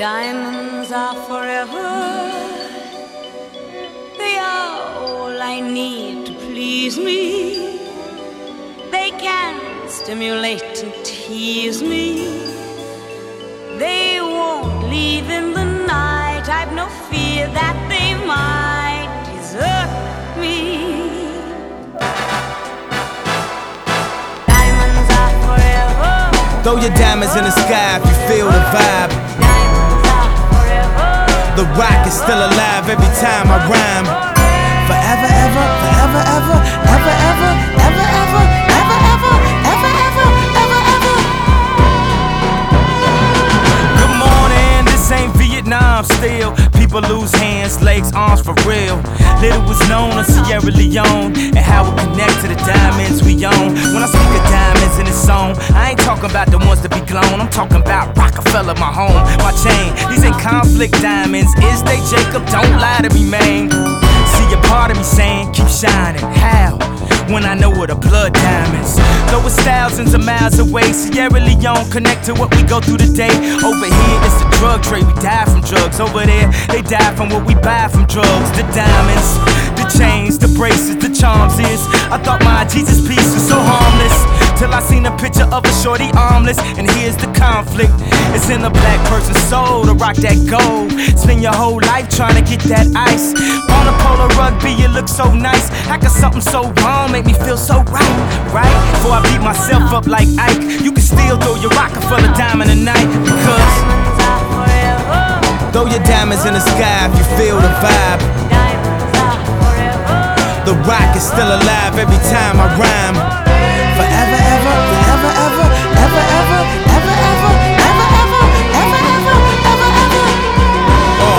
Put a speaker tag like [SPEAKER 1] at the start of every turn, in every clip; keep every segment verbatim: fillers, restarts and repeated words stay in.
[SPEAKER 1] Diamonds are forever. They are all I need to please me. They can stimulate and tease me. They won't leave in the night. I've no fear that they might desert me. Diamonds are forever.
[SPEAKER 2] Throw your diamonds in the sky if you feel the vibe.
[SPEAKER 1] Diamonds are forever.
[SPEAKER 2] The rock is still alive every time I rhyme. Forever, ever, forever, ever, ever, ever, ever, ever, ever, ever, ever, ever, ever, ever. Good morning, this ain't Vietnam still. People lose hands, legs, arms for real. Little was known of Sierra Leone and how it connect to the diamonds we own. When I speak of diamonds in this song, I ain't talking about the ones that be glown. I'm talking about Rockefeller, my home, my chain. These ain't conflict diamonds, is they, Jacob? Don't lie to me, man. See a part of me saying, keep shining. How? When I know what a blood diamonds. Though it's thousands of miles away, Sierra Leone connect to what we go through today. Over here, it's the drug trade. We die from drugs. Over there, they die from what we buy from drugs. The diamonds, the chains, the bracelets, the charms is. I thought my Jesus piece was so harmless, till I seen a picture of a shorty armless. And here's the conflict. It's in the black person's soul to rock that gold. Spend your whole life trying to get that ice. On a polo rugby, you look so nice. How could something so wrong make me feel so right, right? Before I beat myself up like Ike, you can still throw your Rockefeller diamond tonight. Because
[SPEAKER 1] Diamonds are forever.
[SPEAKER 2] throw your diamonds in the sky if you feel the vibe.
[SPEAKER 1] Diamonds are forever.
[SPEAKER 2] The rock is still alive every time I rhyme. Forever, ever, forever, ever, ever, ever, ever, ever, ever, ever, ever, ever, ever, ever. Uh.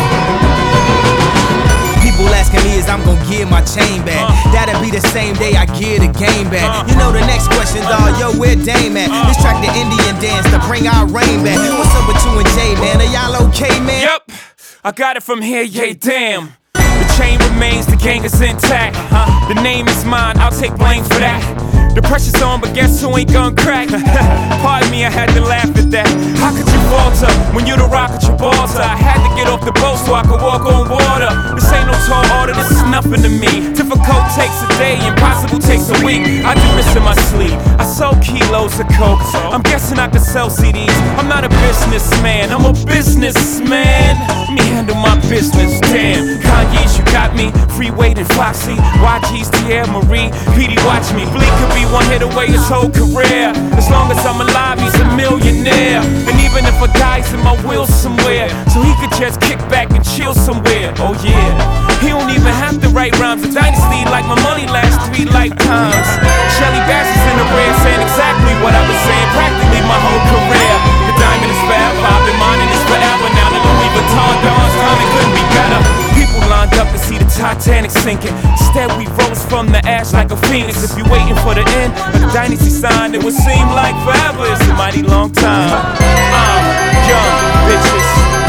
[SPEAKER 2] People asking me is I'm gonna give my chain back. That'll be the same day I give the game back. You know the next question, dawg, yo, where Dame at? This track the Indian dance to bring our rain back. What's up with you and Jay, man? Are y'all okay, man?
[SPEAKER 3] Yep, I got it from here, yeah, damn. The chain remains, the gang is intact. The name is mine, I'll take blame for that. The pressure's on, but guess who ain't gon' crack? Pardon me, I had to laugh at that. How could you falter when you the rock at your balls? I had to get off the boat so I could walk on water. This ain't no tall order, this is nothing to me. Difficult takes a day, impossible takes a week. I do this in my sleep, I sold kilos of coke. I'm guessing I could sell C Ds. I'm not a businessman, I'm a businessman. Let me handle my business, damn. Kanye's, you got me, Freeway and Foxy, Y G's, Tierra Marie, P D, watch me. Bleak could be one hit away his whole career. As long as I'm alive, he's a millionaire. And even if I die's in my will somewhere, so he could just kick back and chill somewhere. Oh yeah, he don't even have to write rhymes. A dynasty like my money lasts three lifetimes. Shelly Bass is in the rear saying exactly what I was saying practically my whole career. The diamond is forever, I've been mining this forever. Now the Louis Vuitton Don's timing couldn't be better. People lined up to see the Titanic sinking. Instead we rose from the ash like a phoenix. If you're waiting for the end of the dynasty sign, it would seem like forever. It's a mighty long time. Uh, young bitches.